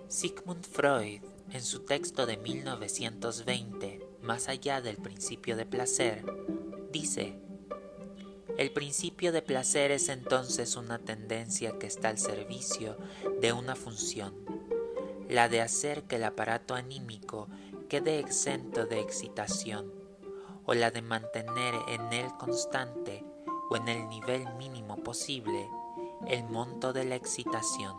Sigmund Freud, en su texto de 1920, Más allá del principio de placer, dice: el principio de placer es entonces una tendencia que está al servicio de una función, la de hacer que el aparato anímico quede exento de excitación, o la de mantener en él constante o en el nivel mínimo posible el monto de la excitación.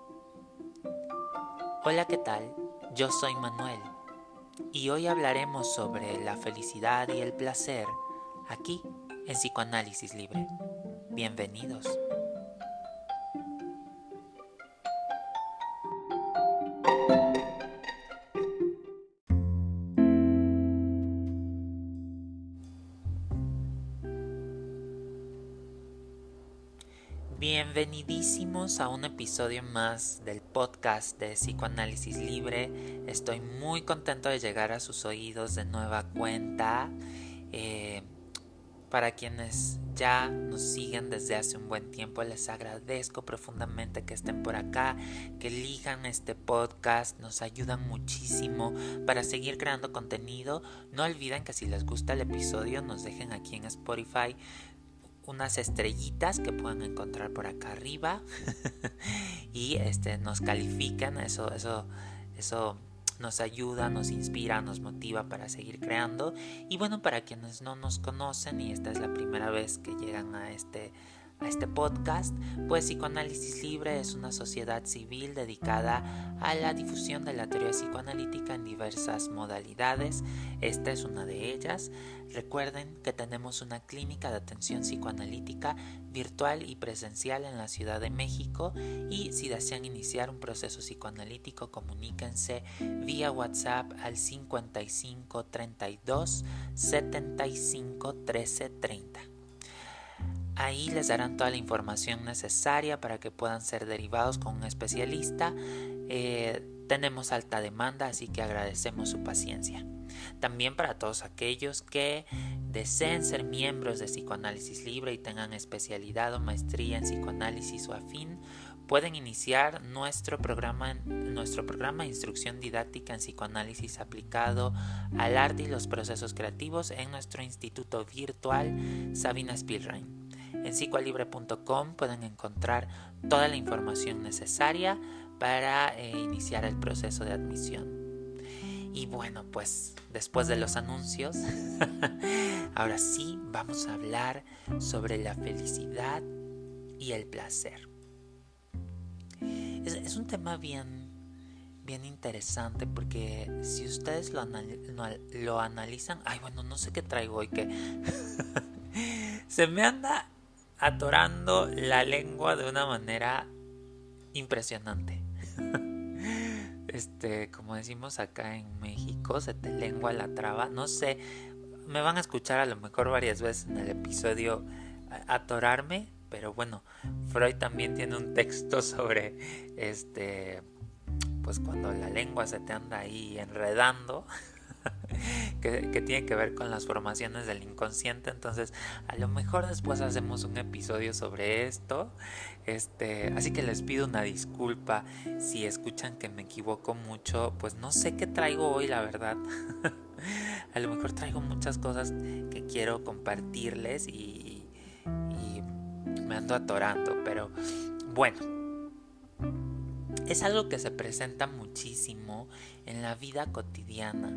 Hola, ¿qué tal? Yo soy Manuel y hoy hablaremos sobre la felicidad y el placer aquí en Psicoanálisis Libre. Bienvenidos. Bienvenidísimos a un episodio más del podcast de Psicoanálisis Libre. Estoy muy contento de llegar a sus oídos de nueva cuenta. Para quienes ya nos siguen desde hace un buen tiempo, les agradezco profundamente que estén por acá, que elijan este podcast, nos ayudan muchísimo para seguir creando contenido. No olviden que si les gusta el episodio, nos dejen aquí en Spotify unas estrellitas que puedan encontrar por acá arriba y nos califican. Eso nos ayuda, nos inspira, nos motiva para seguir creando. Y bueno, para quienes no nos conocen y esta es la primera vez que llegan a este podcast, pues Psicoanálisis Libre es una sociedad civil dedicada a la difusión de la teoría psicoanalítica en diversas modalidades. Esta es una de ellas. Recuerden que tenemos una clínica de atención psicoanalítica virtual y presencial en la Ciudad de México, y si desean iniciar un proceso psicoanalítico, comuníquense vía WhatsApp al 55 32 75 13 30. Ahí les darán toda la información necesaria para que puedan ser derivados con un especialista. Tenemos alta demanda, así que agradecemos su paciencia. También para todos aquellos que deseen ser miembros de Psicoanálisis Libre y tengan especialidad o maestría en psicoanálisis o afín, pueden iniciar nuestro programa de instrucción didáctica en psicoanálisis aplicado al arte y los procesos creativos en nuestro instituto virtual Sabina Spielrein. En psicoalibre.com pueden encontrar toda la información necesaria para iniciar el proceso de admisión. Y bueno, pues después de los anuncios, ahora sí vamos a hablar sobre la felicidad y el placer. Es un tema bien interesante, porque si ustedes lo analizan, no sé qué traigo hoy, que se me anda atorando la lengua de una manera impresionante. Como decimos acá en México, se te lengua la traba. No sé, me van a escuchar a lo mejor varias veces en el episodio atorarme, pero bueno, Freud también tiene un texto sobre pues cuando la lengua se te anda ahí enredando. que tiene que ver con las formaciones del inconsciente. Entonces a lo mejor después hacemos un episodio sobre esto. Así que les pido una disculpa si escuchan que me equivoco mucho. Pues no sé qué traigo hoy, la verdad. A lo mejor traigo muchas cosas que quiero compartirles y me ando atorando, pero bueno, es algo que se presenta muchísimo en la vida cotidiana.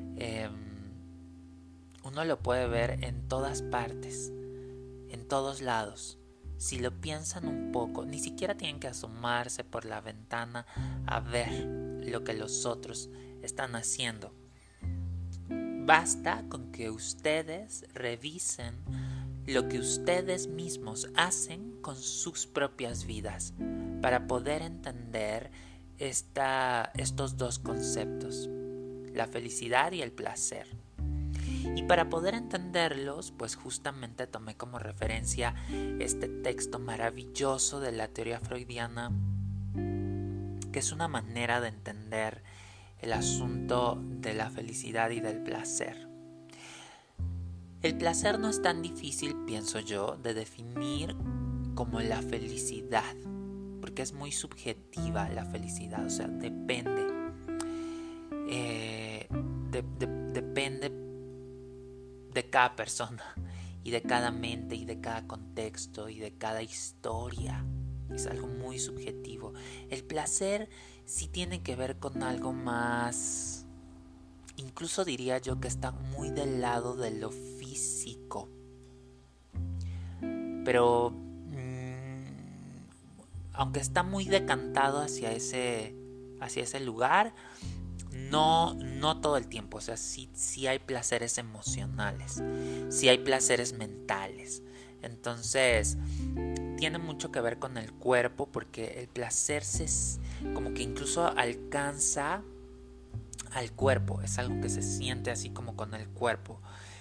Uno lo puede ver en todas partes, en todos lados. Si lo piensan un poco, ni siquiera tienen que asomarse por la ventana a ver lo que los otros están haciendo. Basta con que ustedes revisen lo que ustedes mismos hacen con sus propias vidas para poder entender estos dos conceptos, la felicidad y el placer. Y para poder entenderlos, pues justamente tomé como referencia este texto maravilloso de la teoría freudiana, que es una manera de entender el asunto de la felicidad y del placer. El placer no es tan difícil, pienso yo, de definir como la felicidad. porque es muy subjetiva la felicidad, o sea, depende. Depende de cada persona y de cada mente y de cada contexto y de cada historia. Es algo muy subjetivo. El placer sí tiene que ver con algo más, incluso diría yo que está muy del lado de lo físico. Pero aunque está muy decantado hacia ese lugar, no todo el tiempo. O sea, sí hay placeres emocionales, sí hay placeres mentales. Entonces tiene mucho que ver con el cuerpo, porque el placer como que incluso alcanza al cuerpo. Es algo que se siente así como con el cuerpo.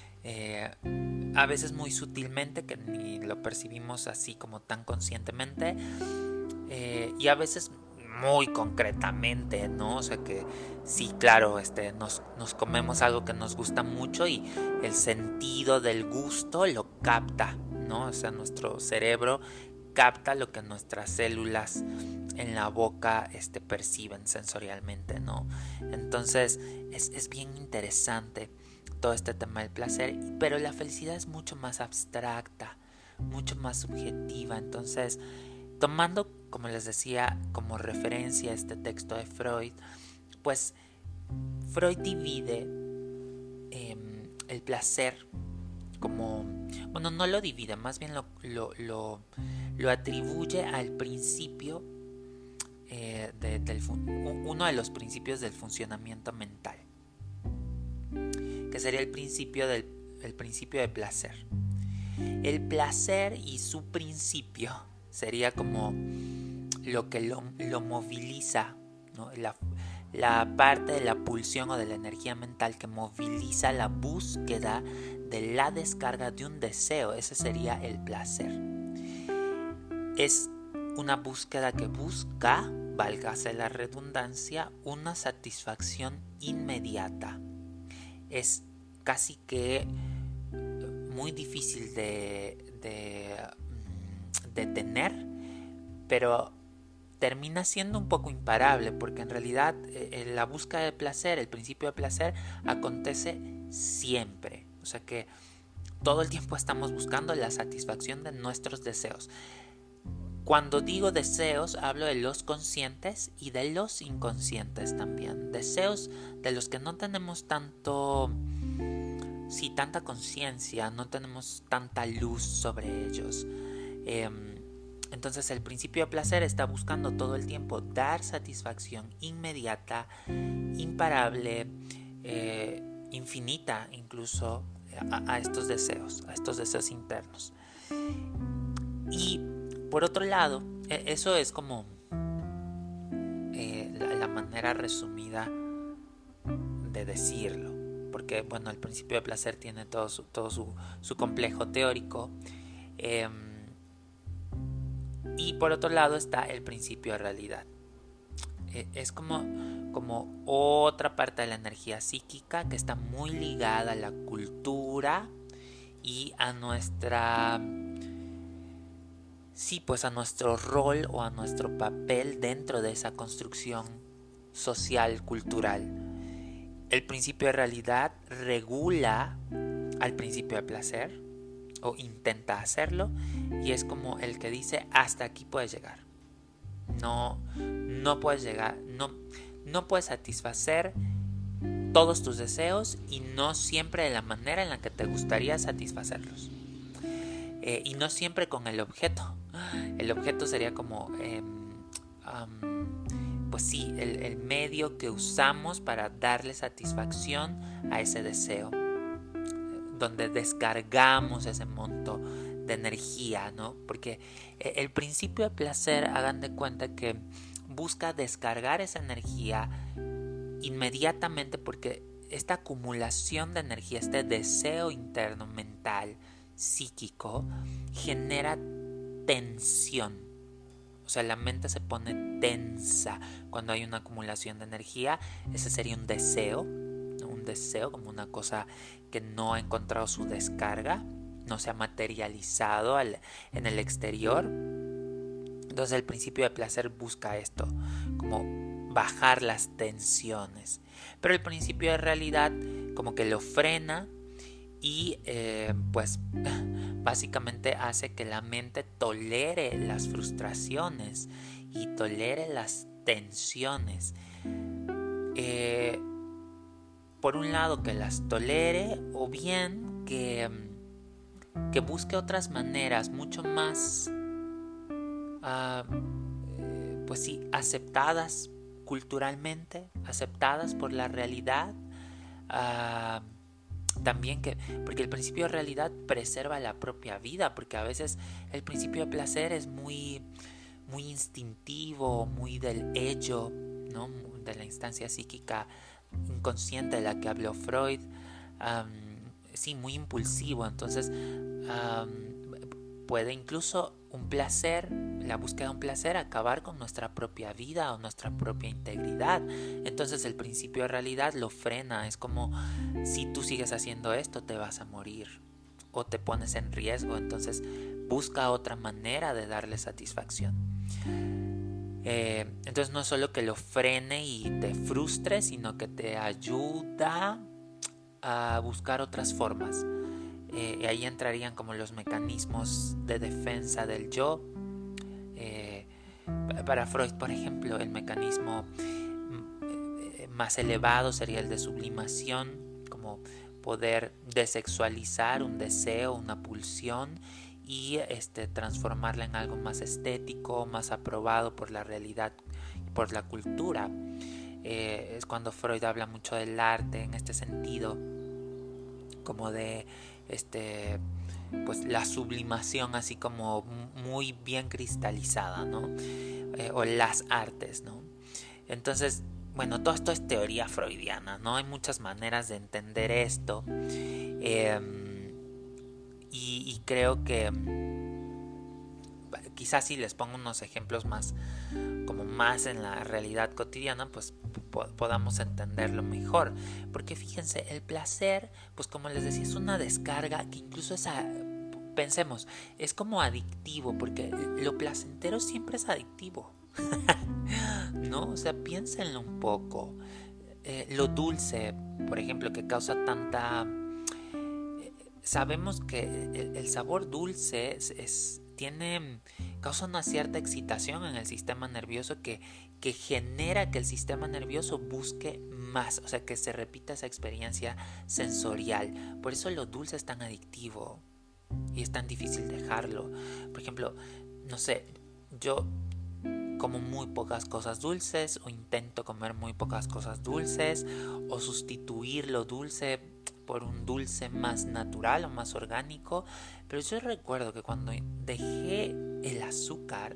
A veces muy sutilmente, que ni lo percibimos así como tan conscientemente, y a veces muy concretamente, ¿no? O sea que sí, claro, nos comemos algo que nos gusta mucho y el sentido del gusto lo capta, ¿no? O sea, nuestro cerebro capta lo que nuestras células en la boca perciben sensorialmente, ¿no? Entonces es bien interesante todo este tema del placer, pero la felicidad es mucho más abstracta, mucho más subjetiva. Entonces, tomando, como les decía, como referencia este texto de Freud, pues Freud divide el placer como, bueno, no lo divide, más bien lo atribuye al principio, uno de los principios del funcionamiento mental, que sería el principio de placer. El placer y su principio sería como lo que lo moviliza, ¿no? La parte de la pulsión o de la energía mental que moviliza la búsqueda de la descarga de un deseo. Ese sería el placer. Es una búsqueda que busca, válgase la redundancia, una satisfacción inmediata. Es casi que muy difícil de tener, pero termina siendo un poco imparable, porque en realidad la búsqueda de placer, el principio de placer, acontece siempre. O sea que todo el tiempo estamos buscando la satisfacción de nuestros deseos. Cuando digo deseos, hablo de los conscientes y de los inconscientes también. Deseos de los que no tenemos tanta conciencia, no tenemos tanta luz sobre ellos. Entonces el principio de placer está buscando todo el tiempo dar satisfacción inmediata, imparable, infinita incluso, a estos deseos internos. Y por otro lado, eso es como la manera resumida de decirlo, porque bueno, el principio de placer tiene todo su complejo teórico, y por otro lado está el principio de realidad. Es como otra parte de la energía psíquica que está muy ligada a la cultura y a nuestra, sí, pues a nuestro rol o a nuestro papel dentro de esa construcción social, cultural. El principio de realidad regula al principio de placer, o intenta hacerlo, y es como el que dice: hasta aquí puedes llegar. No puedes llegar, no puedes satisfacer todos tus deseos, y no siempre de la manera en la que te gustaría satisfacerlos, y no siempre con el objeto. El objeto sería como pues sí, el medio que usamos para darle satisfacción a ese deseo, donde descargamos ese monto de energía, ¿no? Porque el principio de placer, hagan de cuenta que busca descargar esa energía inmediatamente, porque esta acumulación de energía, este deseo interno, mental, psíquico, genera tensión. O sea, la mente se pone tensa cuando hay una acumulación de energía. Ese sería un deseo como una cosa que no ha encontrado su descarga, no se ha materializado en el exterior. Entonces el principio de placer busca esto, como bajar las tensiones. Pero el principio de realidad como que lo frena y pues básicamente hace que la mente tolere las frustraciones y tolere las tensiones. Por un lado que las tolere, o bien que busque otras maneras mucho más pues sí, aceptadas culturalmente, aceptadas por la realidad. También porque el principio de realidad preserva la propia vida, porque a veces el principio de placer es muy, muy instintivo, muy del ello, ¿no? De la instancia psíquica inconsciente de la que habló Freud. Sí, muy impulsivo. Entonces puede incluso la búsqueda de un placer, acabar con nuestra propia vida o nuestra propia integridad. Entonces el principio de realidad lo frena. Es como, si tú sigues haciendo esto te vas a morir o te pones en riesgo. Entonces busca otra manera de darle satisfacción. Entonces no es solo que lo frene y te frustre, sino que te ayuda a buscar otras formas. Ahí entrarían como los mecanismos de defensa del yo. Para Freud, por ejemplo, el mecanismo más elevado sería el de sublimación, como poder desexualizar un deseo, una pulsión, y transformarla en algo más estético, más aprobado por la realidad y por la cultura. Es cuando Freud habla mucho del arte en este sentido, como de pues la sublimación así como muy bien cristalizada, ¿no? O las artes, ¿no? Entonces, bueno, todo esto es teoría freudiana, ¿no? Hay muchas maneras de entender esto, y creo que quizás si les pongo unos ejemplos más en la realidad cotidiana, pues podamos entenderlo mejor. Porque fíjense, el placer, pues como les decía, es una descarga que incluso pensemos, es como adictivo, porque lo placentero siempre es adictivo. ¿No? O sea, piénsenlo un poco. Lo dulce, por ejemplo, que causa tanta... sabemos que el sabor dulce causa una cierta excitación en el sistema nervioso que genera que el sistema nervioso busque más, o sea, que se repita esa experiencia sensorial. Por eso lo dulce es tan adictivo y es tan difícil dejarlo. Por ejemplo, no sé, yo como muy pocas cosas dulces, o intento comer muy pocas cosas dulces, o sustituir lo dulce por un dulce más natural o más orgánico. Pero yo recuerdo que cuando dejé el azúcar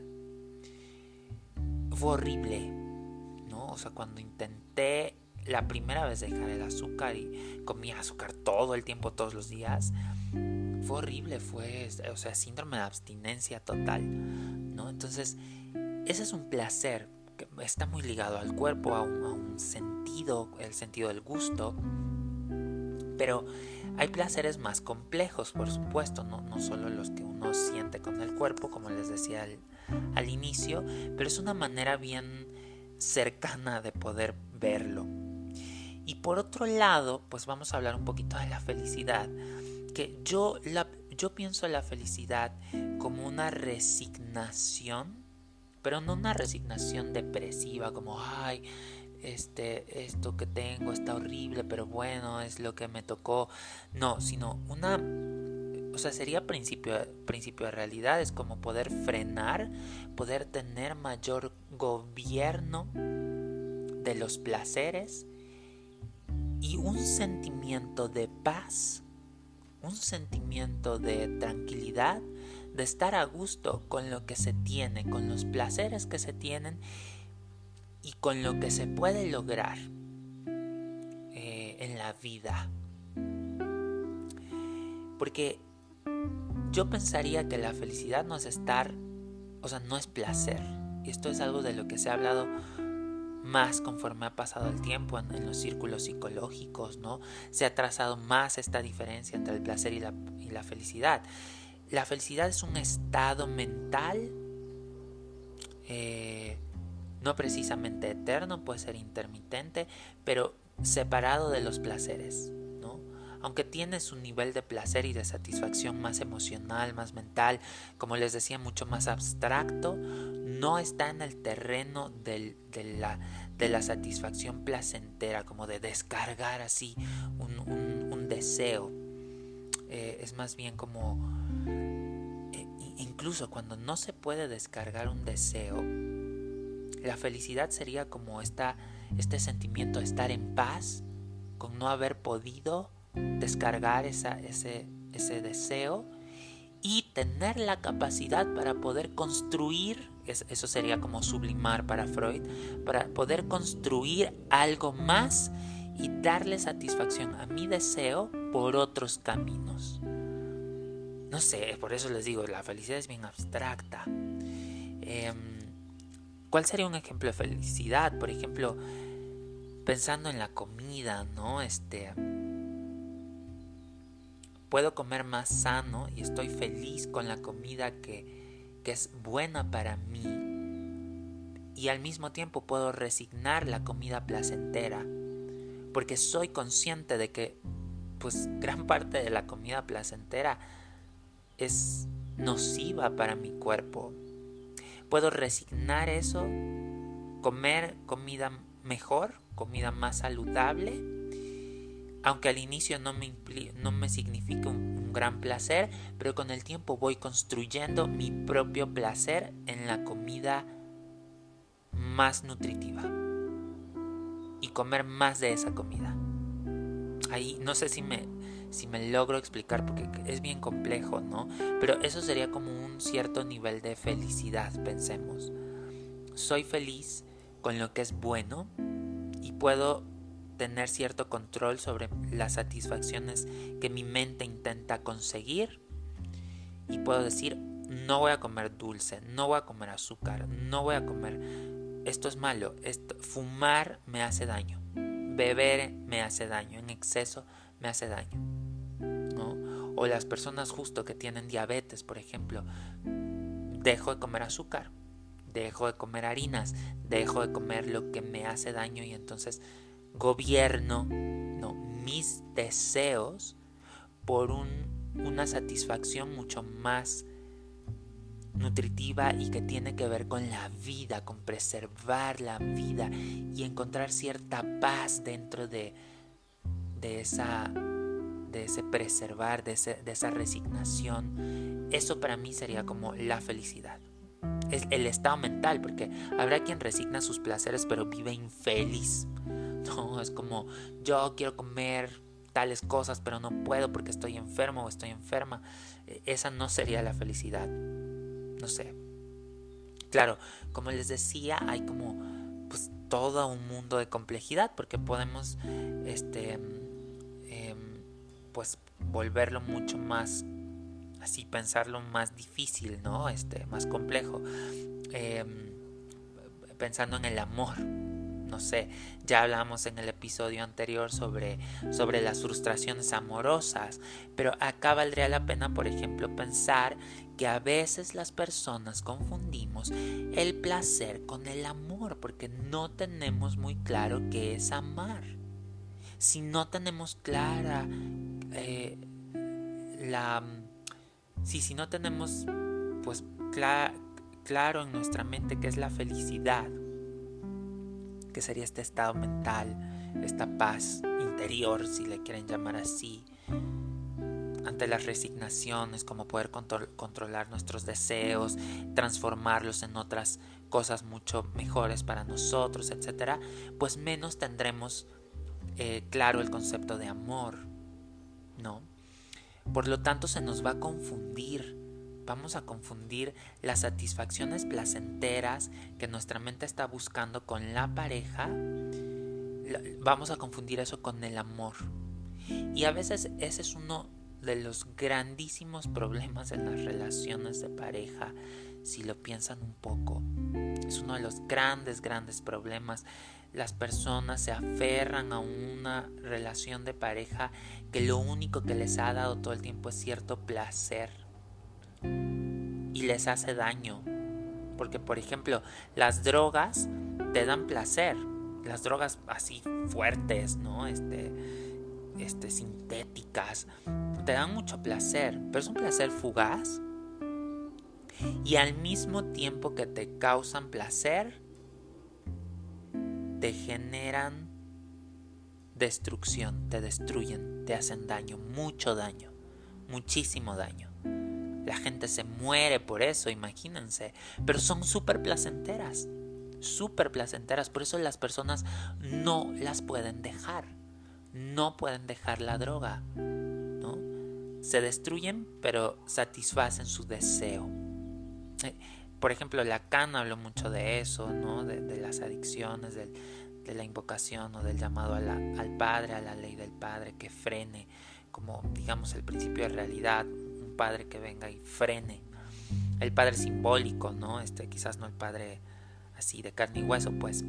fue horrible, ¿no? O sea, cuando intenté la primera vez dejar el azúcar y comía azúcar todo el tiempo, todos los días, fue horrible, o sea, síndrome de abstinencia total, ¿no? Entonces, ese es un placer que está muy ligado al cuerpo, a un sentido, el sentido del gusto. Pero hay placeres más complejos, por supuesto, no solo los que uno siente con el cuerpo, como les decía al inicio, pero es una manera bien cercana de poder verlo. Y por otro lado, pues vamos a hablar un poquito de la felicidad, que yo pienso la felicidad como una resignación, pero no una resignación depresiva, como ay, esto que tengo está horrible, pero bueno, es lo que me tocó. No, sino o sea, sería principio de realidad. Es como poder frenar, poder tener mayor gobierno de los placeres y un sentimiento de paz, un sentimiento de tranquilidad, de estar a gusto con lo que se tiene, con los placeres que se tienen y con lo que se puede lograr en la vida. Porque yo pensaría que la felicidad no es no es placer. Y esto es algo de lo que se ha hablado más conforme ha pasado el tiempo en los círculos psicológicos, ¿no? Se ha trazado más esta diferencia entre el placer y la felicidad. La felicidad es un estado mental no precisamente eterno, puede ser intermitente, pero separado de los placeres, ¿no? Aunque tienes un nivel de placer y de satisfacción más emocional, más mental, como les decía, mucho más abstracto, no está en el terreno de la satisfacción placentera, como de descargar así un deseo. Es más bien como, incluso cuando no se puede descargar un deseo, la felicidad sería como este sentimiento de estar en paz con no haber podido descargar ese deseo y tener la capacidad para poder construir, eso sería como sublimar para Freud, para poder construir algo más y darle satisfacción a mi deseo por otros caminos. No sé, por eso les digo, la felicidad es bien abstracta. ¿Cuál sería un ejemplo de felicidad? Por ejemplo, pensando en la comida, ¿no? Puedo comer más sano y estoy feliz con la comida que es buena para mí, y al mismo tiempo puedo resignar la comida placentera porque soy consciente de que pues gran parte de la comida placentera es nociva para mi cuerpo. Puedo resignar eso, comer comida mejor, comida más saludable, aunque al inicio no me significa un gran placer, pero con el tiempo voy construyendo mi propio placer en la comida más nutritiva y comer más de esa comida. Ahí no sé si me logro explicar porque es bien complejo, ¿no? Pero eso sería como un cierto nivel de felicidad, pensemos. Soy feliz con lo que es bueno y puedo tener cierto control sobre las satisfacciones que mi mente intenta conseguir, y puedo decir, no voy a comer dulce, no voy a comer azúcar, no voy a comer, esto es malo, fumar me hace daño, beber me hace daño, en exceso me hace daño, ¿no? O las personas justo que tienen diabetes, por ejemplo, dejo de comer azúcar, dejo de comer harinas, dejo de comer lo que me hace daño, y entonces gobierno, ¿no?, mis deseos por una satisfacción mucho más nutritiva y que tiene que ver con la vida, con preservar la vida y encontrar cierta paz dentro de ese preservar, de esa resignación. Eso para mí sería como la felicidad. Es el estado mental, porque habrá quien resigna sus placeres pero vive infeliz. No, es como, yo quiero comer tales cosas pero no puedo porque estoy enfermo o estoy enferma. Esa no sería la felicidad. No sé. Claro, como les decía, hay como pues todo un mundo de complejidad, porque podemos pues volverlo mucho más así, pensarlo más difícil, ¿no? Más complejo. Pensando en el amor. No sé, ya hablamos en el episodio anterior sobre las frustraciones amorosas, pero acá valdría la pena, por ejemplo, pensar que a veces las personas confundimos el placer con el amor, porque no tenemos muy claro qué es amar. Si no tenemos clara si no tenemos pues claro en nuestra mente qué es la felicidad, que sería este estado mental, esta paz interior, si le quieren llamar así, ante las resignaciones, como poder controlar nuestros deseos, transformarlos en otras cosas mucho mejores para nosotros, etcétera, pues menos tendremos claro el concepto de amor, ¿no? Por lo tanto, se nos va a confundir. Vamos a confundir las satisfacciones placenteras que nuestra mente está buscando con la pareja. Vamos a confundir eso con el amor. Y a veces ese es uno de los grandísimos problemas en las relaciones de pareja, si lo piensan un poco. Es uno de los grandes problemas. Las personas se aferran a una relación de pareja que lo único que les ha dado todo el tiempo es cierto placer, y les hace daño Porque, por ejemplo, las drogas te dan placer. Las drogas así fuertes, ¿no? Sintéticas, te dan mucho placer, pero es un placer fugaz. Y al mismo tiempo que te causan placer, te generan destrucción, te destruyen, te hacen daño, mucho daño, muchísimo daño. La gente se muere por eso, imagínense, pero son súper placenteras, por eso las personas no las pueden dejar, no pueden dejar la droga, ¿no? Se destruyen, pero satisfacen su deseo. Por ejemplo, Lacan habló mucho de eso, ¿no? De las adicciones, de la invocación o del llamado al Padre, a la ley del Padre que frene, como digamos el principio de realidad, un Padre que venga y frene. El Padre simbólico, ¿no? Quizás no el Padre así de carne y hueso, pues.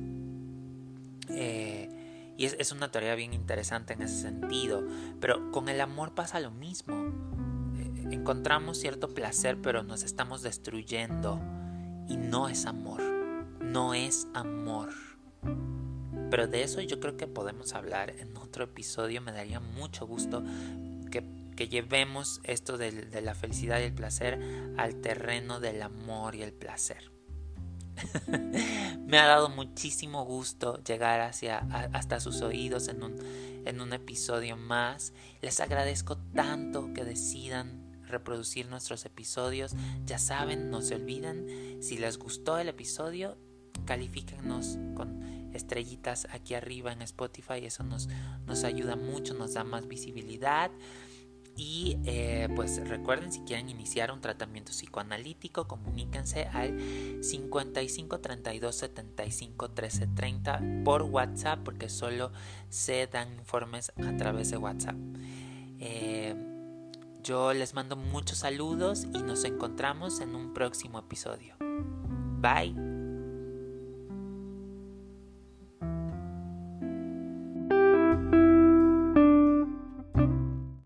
Y es una teoría bien interesante en ese sentido. Pero con el amor pasa lo mismo. Encontramos cierto placer, pero nos estamos destruyendo. Y no es amor. No es amor. Pero de eso yo creo que podemos hablar en otro episodio. Me daría mucho gusto que llevemos esto de la felicidad y el placer al terreno del amor y el placer. Me ha dado muchísimo gusto llegar hasta sus oídos en un episodio más. Les agradezco tanto que decidan reproducir nuestros episodios. Ya saben, no se olviden, si les gustó el episodio, califíquennos con estrellitas aquí arriba en Spotify. Eso nos ayuda mucho, nos da más visibilidad. Y pues recuerden, si quieren iniciar un tratamiento psicoanalítico, comuníquense al 55 32 75 13 30 por WhatsApp, porque solo se dan informes a través de WhatsApp. Yo les mando muchos saludos y nos encontramos en un próximo episodio. Bye.